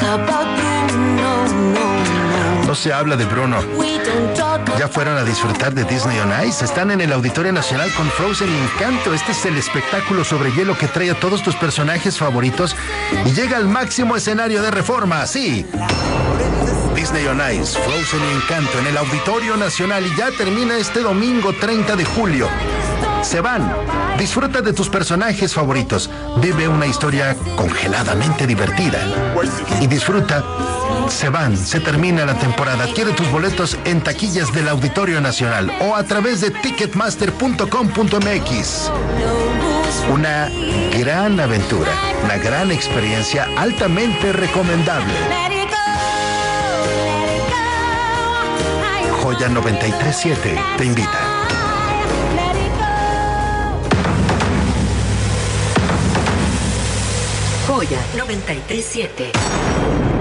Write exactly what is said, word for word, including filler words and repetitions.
No se habla de Bruno. ¿Ya fueron a disfrutar de Disney on Ice? Están en el Auditorio Nacional con Frozen y Encanto. Este es el espectáculo sobre hielo que trae a todos tus personajes favoritos y llega al máximo escenario de Reforma. Sí, Disney on Ice, Frozen y Encanto en el Auditorio Nacional, y ya termina este domingo treinta de julio. Se van. Disfruta de tus personajes favoritos. Vive una historia congeladamente divertida. Y disfruta. Se van. Se termina la temporada. Adquiere tus boletos en taquillas del Auditorio Nacional o a través de ticketmaster punto com punto m x. Una gran aventura. Una gran experiencia altamente recomendable. Joya noventa y tres punto siete te invita. Joya noventa y tres punto siete.